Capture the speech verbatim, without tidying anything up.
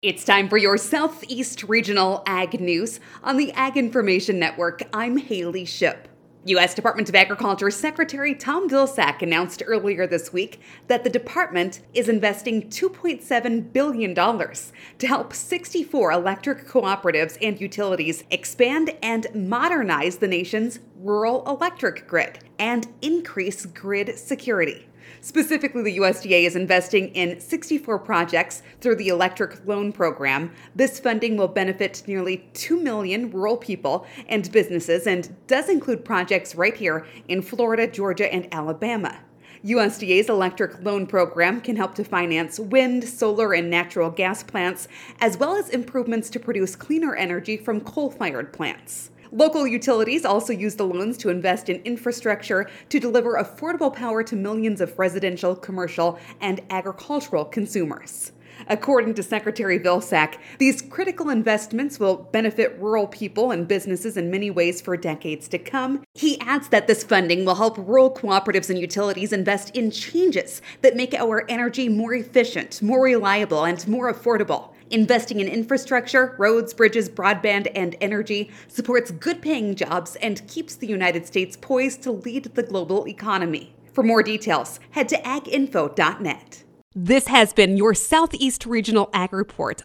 It's time for your Southeast Regional Ag News on the Ag Information Network. I'm Haley Ship. U S Department of Agriculture Secretary Tom Vilsack announced earlier this week that the department is investing two point seven billion dollars to help sixty-four electric cooperatives and utilities expand and modernize the nation's rural electric grid and increase grid security. Specifically, the U S D A is investing in sixty-four projects through the Electric Loan Program. This funding will benefit nearly two million rural people and businesses and does include projects right here in Florida, Georgia, and Alabama. U S D A's Electric Loan Program can help to finance wind, solar, and natural gas plants, as well as improvements to produce cleaner energy from coal-fired plants. Local utilities also use the loans to invest in infrastructure to deliver affordable power to millions of residential, commercial, and agricultural consumers. According to Secretary Vilsack, these critical investments will benefit rural people and businesses in many ways for decades to come. He adds that this funding will help rural cooperatives and utilities invest in changes that make our energy more efficient, more reliable, and more affordable. Investing in infrastructure, roads, bridges, broadband, and energy supports good-paying jobs and keeps the United States poised to lead the global economy. For more details, head to ag info dot net. This has been your Southeast Regional Ag Report